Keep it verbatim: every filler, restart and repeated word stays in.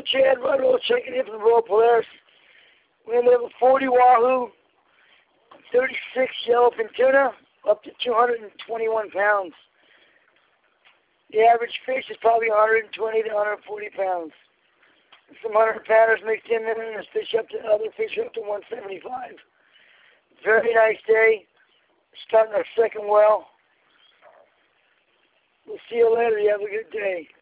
Chad Ruddle checking in from the Royal Polaris. We have level forty Wahoo, thirty-six yellowfin tuna, up to two hundred twenty-one pounds. The average fish is probably one hundred twenty to one hundred forty pounds. Some one hundred pounders mixed in there, and there's fish up to other fish up to one seventy-five. Very nice day. Starting our second well. We'll see you later. You have a good day.